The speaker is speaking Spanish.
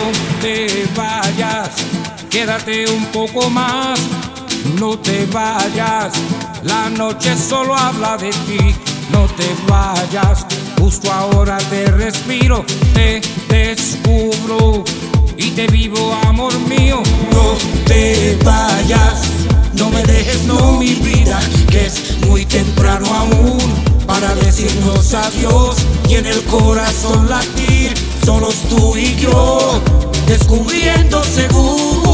te vayas, quédate un poco más, no te vayas, la noche solo habla de ti. No te vayas, justo ahora te respiro, te descubro y te vivo, amor mío. No te vayas, no me dejes, no, mi vida, que es muy temprano aún para decirnos adiós y en el corazón latir, solos tú y yo, descubriendo seguro